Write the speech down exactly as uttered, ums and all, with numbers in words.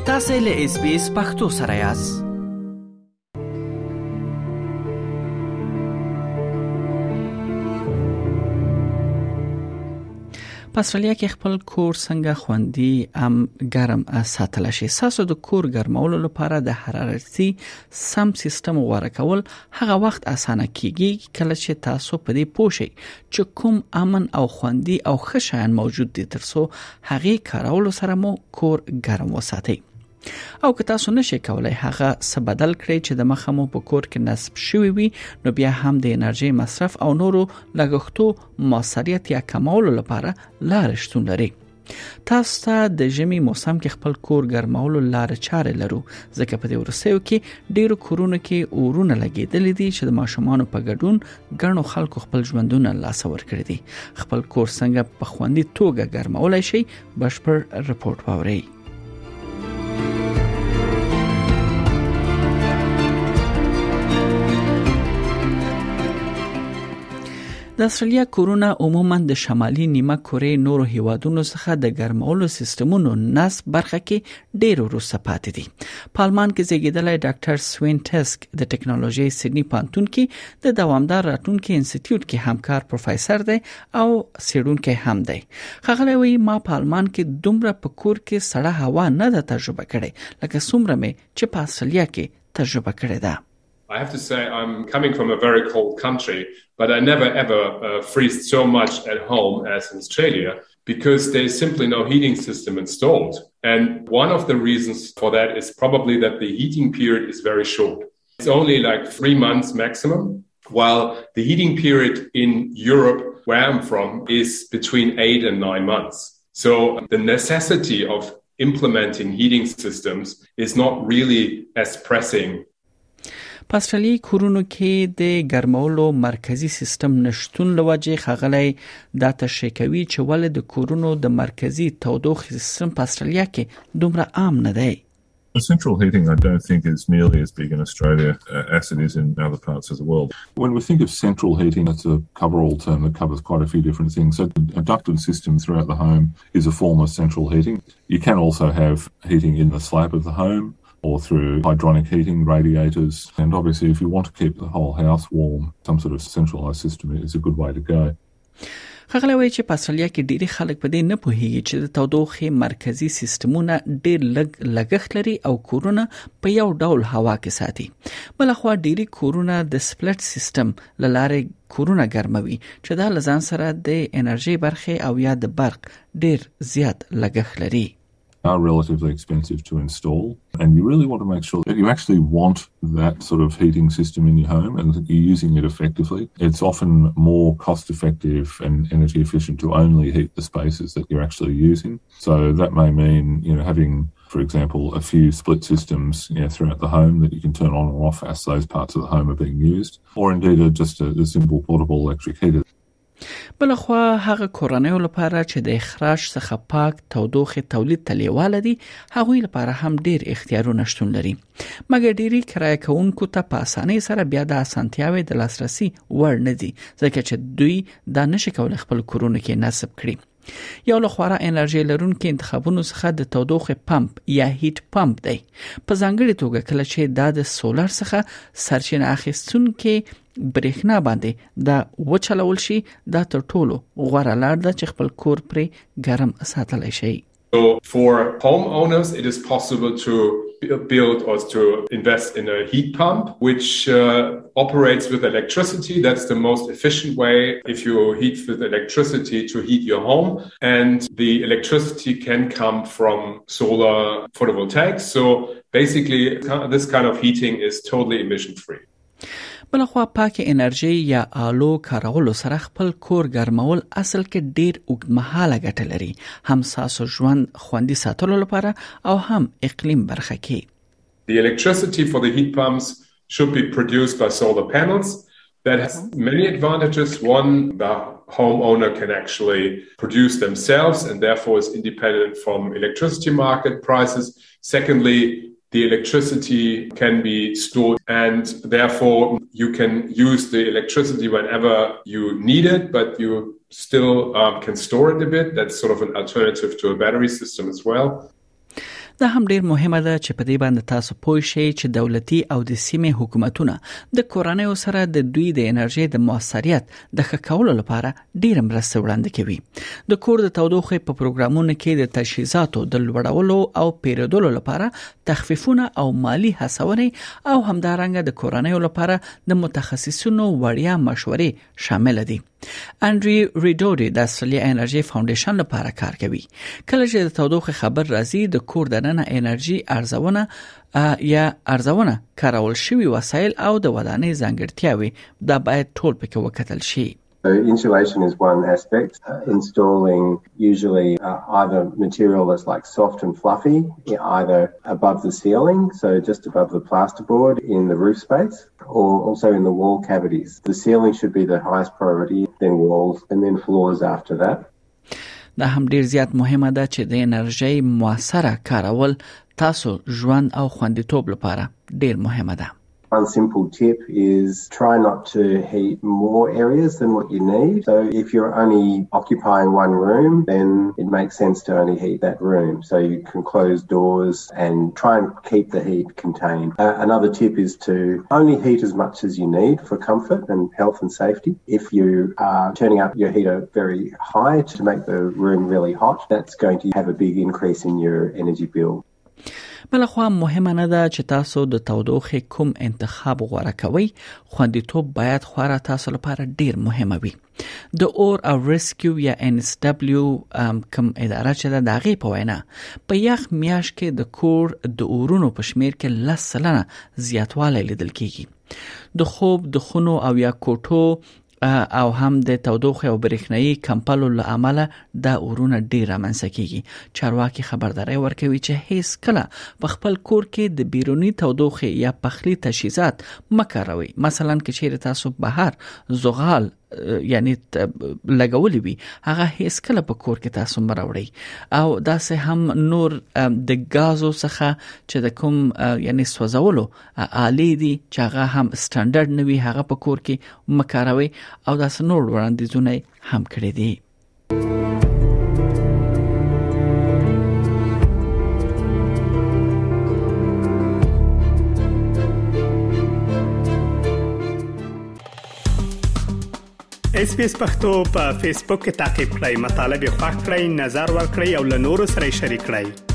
تاسو له اس بي اس پختو سره یاست. په استرالیا کې خپل کور څنګه خوندي ام ګرم ساتل شي. ساسو د کور ګرمولو لپاره د حرارتي سم سیستم غوړه کول هغه وخت اسانه کیږي کله چې تاسو په دې پوه شئ چې کوم امن او خوندي او ښه شیان موجود دي ترڅو هغه کارولو سره مو کور ګرم وساتئ. او که تاسو نشئ کولای هغه څه بدل کړئ چې د مخه مو په کور کې نصب شوی وي، نو بیا هم د انرژي مصرف او نورو لګښتو موثریت یا کمولو لپاره لارې شتون لري. تاسو ته د ژمي موسم کې خپل کور ګرمولو لارې چارې لرو، ځکه په دې ورسېو کې ډیرو کورونو کې اورونه لګېدلې دي چې د ماشومانو په ګډون ګڼو خلکو خپل ژوندونه لاس ور کړی دي. خپل کور څنګه په خوندي توګه ګرمولای شي، بشپړ رپورټ واورئ. د استرالیا کورونه عموما د شمالي نیمه کورې نورو هیوادونو څخه د ګرمولو سیستمونو نصب برخه کې ډېر وروسته پاتې دي. په آلمان کې زیږیدلی ډاکټر سوین ټسک د ټکنالوژي سیدنی پانتون کې د دوامدار راتلونکي انسټیټیوټ کې همکار پروفیسور دی او څېړونکی هم دی. ښاغلی وایي ما په آلمان کې دومره په کور کې سړه هوا نه ده تجربه کړې لکه څومره مې چې په استرالیا کې تجربه کړې ده. I have to say I'm coming from a very cold country, but I never ever uh, freeze so much at home as in Australia because there's simply no heating system installed. And one of the reasons for that is probably that the heating period is very short. It's only like three months maximum, while the heating period in Europe, where I'm from, is between eight and nine months. So the necessity of implementing heating systems is not really as pressing. په استرالیا کورونو کې د ګرمولو مرکزی سیستم نشټون لوجه خغلی دا تشریح کوي چې ولې د کورونو د مرکزی تودوخې سیستم په استرالیا کې دومره عام نه دی. Central heating, I don't think, is nearly as big in Australia uh, as it is in other parts of the world. When we think of central heating, it's a cover-all term that covers quite a few different things. So a ducted system throughout the home is a form of central heating. You can also have heating in the slab of the home, or through hydronic heating, radiators. And obviously, if you want to keep the whole house warm, some sort of centralised system is a good way to go. خغلی وایي چې په استرالیا کې ډېری خلک په دې نه پوهیږي چې د تودوخې مرکزی سیستمونه ډېر لږ لګښت لري او کورونه په یو ډول هوا کې ساتي. بلخوا ډېری کورونه د سپلټ سیستم له لارې کورونه ګرموي چې دا له ځان سره د انرژي برخې او یا د برق ډېر زیات لګښت لري. Are relatively expensive to install, and you really want to make sure that you actually want that sort of heating system in your home and that you're using it effectively. It's often more cost effective and energy efficient to only heat the spaces that you're actually using. So that may mean, you know, having, for example, a few split systems, you know, throughout the home that you can turn on or off as those parts of the home are being used, or indeed a, just a, a simple portable electric heater. بلخوا هغه کورنیو لپاره چې د اخراج څخه پاک تودوخې تولید ته لیواله دي هغوی لپاره هم ډیر اختیارونه شتون لري، مګر ډیری کرایه کوونکو ته په اسانۍ سره بیا د اسانتیاوې د لاسرسي وړ نه دي ځکه چې دوی دا نشي کولای خپل کورونه کې نصب کړي. یو له خورا انرژي لرونکو انتخابونو څخه د تودوخې پمپ یا هیټ پمپ دی. په ځانګړي توګه کله چې دا د سولر څخه سرچینه اخیستونکي برېښنا باندې دا وچلول شي، دا تر ټولو غوره لار ده چې خپل کور پرې ګرم ساتلی شي. So for homeowners, it is possible to build or to invest in a heat pump, which uh, operates with electricity. That's the most efficient way if you heat with electricity to heat your home. And the electricity can come from solar photovoltaics. So basically, this kind of heating is totally emission-free. بلخوا پاک انرژي یا آلو کارولو سره خپل کور ګرمول اصل کې ډیر اوږدمهاله ګټه لري، هم ساسو ژوند خوندي ساتلو لپاره او هم اقلیم برخه کې. The electricity for the heat pumps should be produced by solar panels. That has many advantages. One, the homeowner can actually produce themselves and therefore is independent from electricity market prices. Secondly, the electricity can be stored and therefore you can use the electricity whenever you need it, but you still um, can store it a bit. That's sort of an alternative to a battery system as well. دا هم ډیر مهمه ده چې په دې باندې تاسو پوه شئ چې دولتي او د سیمې حکومتونه د کورنیو سره د دوی د انرژي د موثریت د ښه کولو لپاره ډیر مرسته وړاندې کوي. د کور د تودوخې په پروګرامونو کې د تجهیزاتو د لوړولو او پیرودلو لپاره تخفیفونه او مالی هڅونې او همدارنګه د کورنیو لپاره د متخصصینو وړیا مشورې شامل دي. انډری ریډوډي د استرالیا انرژي فاونډیشن لپاره کار کوي. کله چې د تودوخې خبر راځي د کور دننه انرژي ارزونه یا ارزونه کارول شوی وسایل او د ودانۍ ځانګړتیاوي دا باید ټول پکې وکتل شي. So insulation is one aspect. Uh, installing usually uh, either material that's like soft and fluffy, either above the ceiling, so just above the plasterboard in the roof space, or also in the wall cavities. The ceiling should be the highest priority, then walls, and then floors after that. دا هم ډیر زیات مهمه ده چې د انرژي موثره کارول تاسو ژوند او خوندیتوب لپاره ډیر مهمه ده. One simple tip is try not to heat more areas than what you need. So if you're only occupying one room, then it makes sense to only heat that room. So you can close doors and try and keep the heat contained. Uh, another tip is to only heat as much as you need for comfort and health and safety. If you are turning up your heater very high to make the room really hot, that's going to have a big increase in your energy bill. بلخوا مهمه نه ده چې تاسو د تودوخې کوم انتخاب غوړه کوئ. خوندیتوب باید خورا تاسو لپاره ډیر مهمه وي. د اور او ریسکیو یا ان اس دبلیو کوم اداره چې د داغي په وینا په یخ میاش کې د کور د اورونو په شمیر کې لس سلنه زیاتوالی لیدل کیږي. د خوب د خونو او یا کوټو او هم د تودوخې او برېښنايي کمپلو له امله دا اورونه ډیر منځ کیږي. چارواکي خبرداري ورکوي چې هیڅ کله په خپل کور کې د بیرونی تودوخې یا پخلی تجهیزات مکاروي. مثلا که چیرې تاسو بهر زغال یعنی لګولې وي هغه هیڅ کله په کور کې تاسو مراوړي او داسې هم نور د غازو څخه چې د کوم یعنی سوځولو آلې دي چې هغه هم سټانډرډ نه وي هغه په کور کې مکاروي او داسې نور وړاندیزونه هم کړی دي. اس پی اس پختو په فیسبوک کې تا کې پلی مطلب یو فاک کړئ نظر ور کړئ او له نورو سره شریک کړئ.